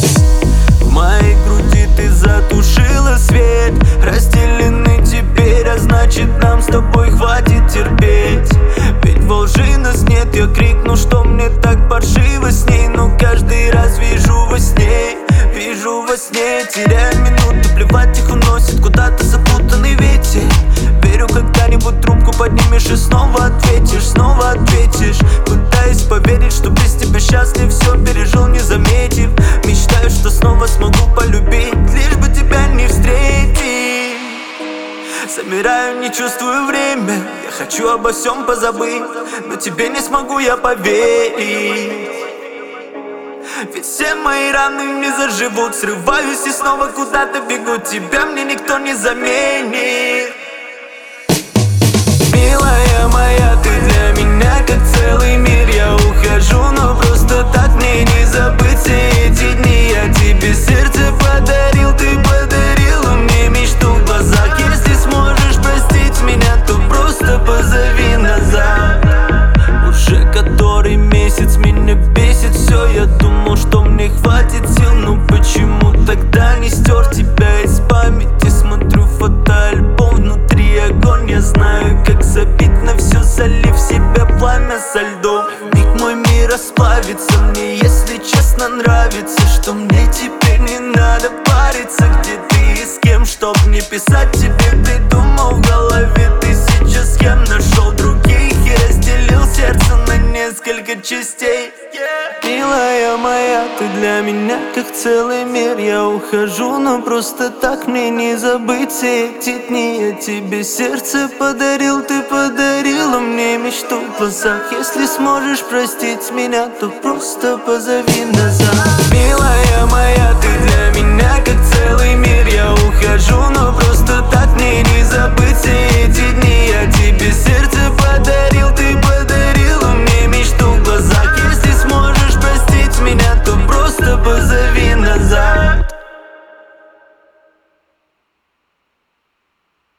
В моей груди ты затушила свет. Разделены теперь, а значит нам с тобой хватит терпеть. Ведь во лжи нас нет, я крикну, что мне так паршиво с ней. Но каждый раз вижу во сне, теряю минуты, плевать их уносит куда-то запутанный ветер. Верю, когда-нибудь трубку поднимешь и снова ответишь. Пытаюсь поверить, что без тебя счастлив, все пережил, не заметив. Мечтаю, что снова смогу полюбить, лишь бы тебя не встретить. Замираю, не чувствую время, я хочу обо всем позабыть, но тебе не смогу я поверить. Ведь все мои раны не заживут. Срываюсь и снова куда-то бегу. Тебя мне никто не заменит. Милая моя, ты для меня как целый мир. Я ухожу, но просто так мне не забыть все эти дни. Я тебе сердце подарил, ты подарила мне мечту в глазах. Если сможешь простить меня, то просто позови назад. Уже который месяц меня бесит все. Я думал, что мне хватит сил, но почему тогда не стер тебя из памяти? Смотрю фотоальбом, внутри огонь. Я знаю, как забить на все, залив себя пламя со льдом. Миг мой мир расплавится, мне если честно нравится, что мне теперь не надо париться. Где ты и с кем, чтоб не писать тебе, придумал в голове ты сейчас с кем нашел других и разделил сердце на несколько частей. Милая моя, ты для меня как целый мир. Я ухожу, но просто так мне не забыть все эти дни. Я тебе сердце подарил, ты подарила мне мечту в глазах. Если сможешь простить меня, то просто позови назад. Милая моя, ты для меня